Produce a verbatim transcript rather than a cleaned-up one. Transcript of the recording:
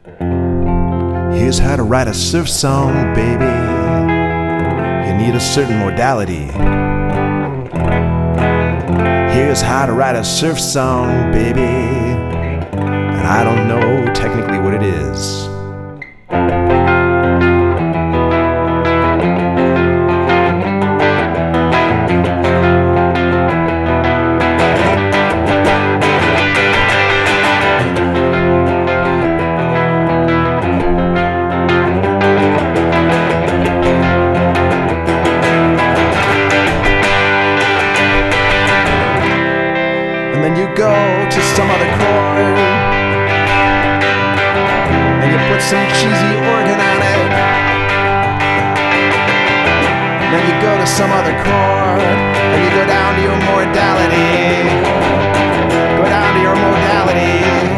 Here's how to write a surf song, baby. You need a certain modality. Here's how to write a surf song, baby. And I don't know technically what it is. And then you go to some other chord and you put some cheesy organ on it. And then you go to some other chord and you go down to your modality. Go down to your modality.